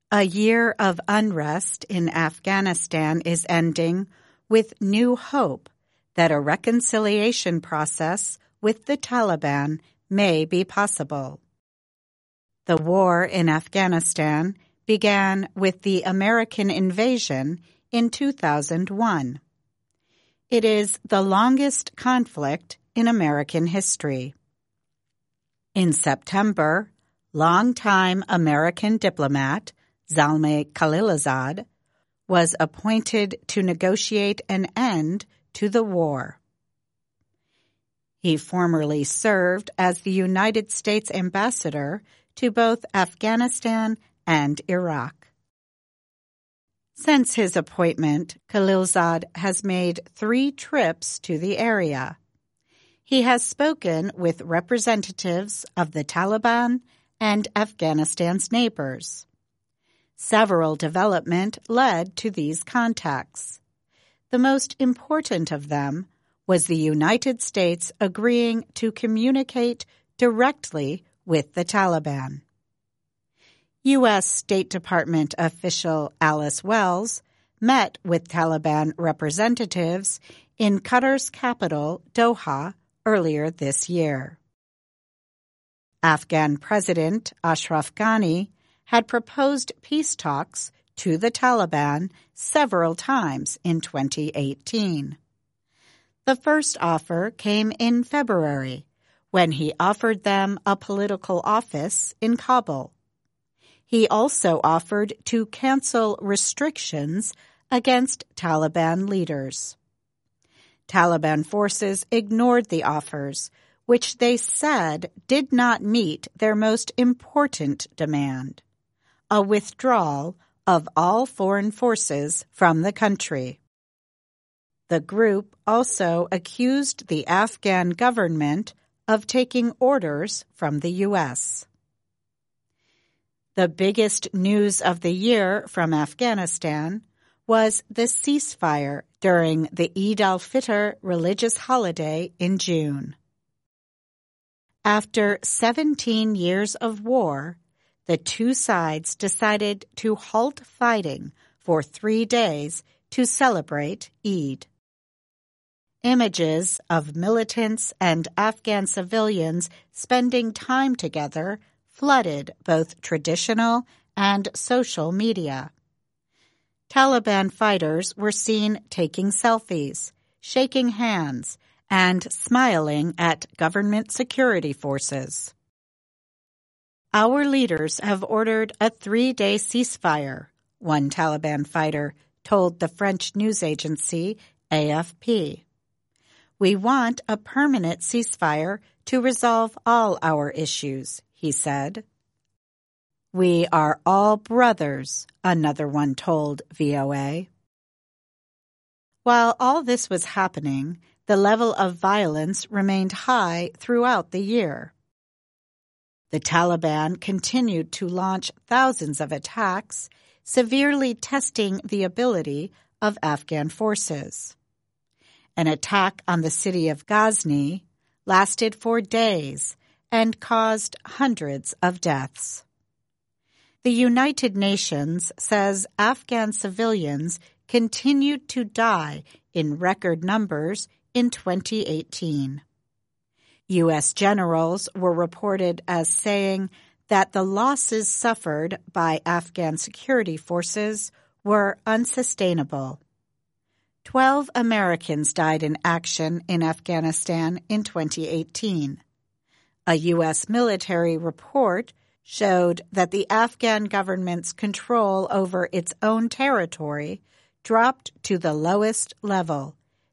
A year of unrest in Afghanistan is ending with new hope that a reconciliation process with the Taliban may be possible. The war in Afghanistan began with the American invasion in 2001. It is the longest conflict in American history. In September, longtime American diplomat Zalmay Khalilzad was appointed to negotiate an end to the war. He formerly served as the United States ambassador to both Afghanistan and Iraq. Since his appointment, Khalilzad has made 3 trips to the area. He has spoken with representatives of the Taliban and Afghanistan's neighbors. Several developments led to these contacts. The most important of them was the United States agreeing to communicate directly with the Taliban. U.S. State Department official Alice Wells met with Taliban representatives in Qatar's capital, Doha, earlier this year. Afghan President Ashraf Ghani had proposed peace talks to the Taliban several times in 2018. The first offer came in February, when he offered them a political office in Kabul. He also offered to cancel restrictions against Taliban leaders. Taliban forces ignored the offers, which they said did not meet their most important demand: a withdrawal of all foreign forces from the country. The group also accused the Afghan government of taking orders from the U.S. The biggest news of the year from Afghanistan was the ceasefire during the Eid al-Fitr religious holiday in June. After 17 years of war, the two sides decided to halt fighting for 3 days to celebrate Eid. Images of militants and Afghan civilians spending time together flooded both traditional and social media. Taliban fighters were seen taking selfies, shaking hands, and smiling at government security forces. Our leaders have ordered a 3-day ceasefire, one Taliban fighter told the French news agency AFP. We want a permanent ceasefire to resolve all our issues, he said. We are all brothers, another one told VOA. While all this was happening, the level of violence remained high throughout the year. The Taliban continued to launch thousands of attacks, severely testing the ability of Afghan forces. An attack on the city of Ghazni lasted for days and caused hundreds of deaths. The United Nations says Afghan civilians continued to die in record numbers in 2018. U.S. generals were reported as saying that the losses suffered by Afghan security forces were unsustainable. 12 Americans died in action in Afghanistan in 2018. A U.S. military report showed that the Afghan government's control over its own territory dropped to the lowest level,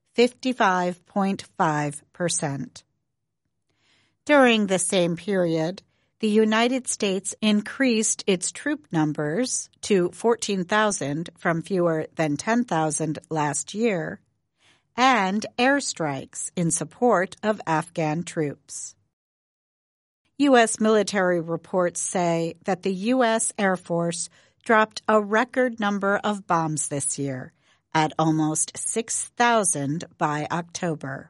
55.5%. During the same period, the United States increased its troop numbers to 14,000 from fewer than 10,000 last year, and airstrikes in support of Afghan troops. U.S. military reports say that the U.S. Air Force dropped a record number of bombs this year, at almost 6,000 by October.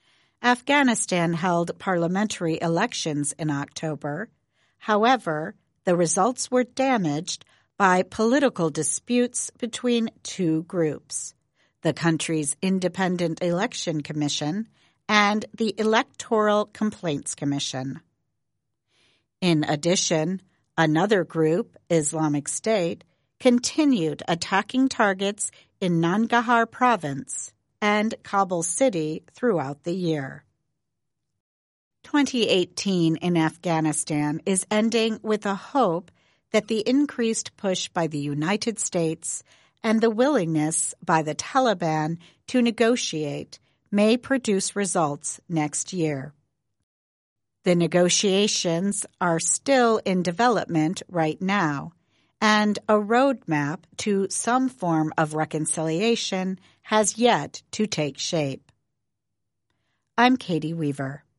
Afghanistan held parliamentary elections in October. However, the results were damaged by political disputes between two groups, the country's Independent Election Commission and the Electoral Complaints Commission. In addition, another group, Islamic State, continued attacking targets in Nangarhar province and Kabul city throughout the year. 2018 in Afghanistan is ending with a hope that the increased push by the United States and the willingness by the Taliban to negotiate may produce results next year. The negotiations are still in development right now, and a roadmap to some form of reconciliation has yet to take shape. I'm Katie Weaver.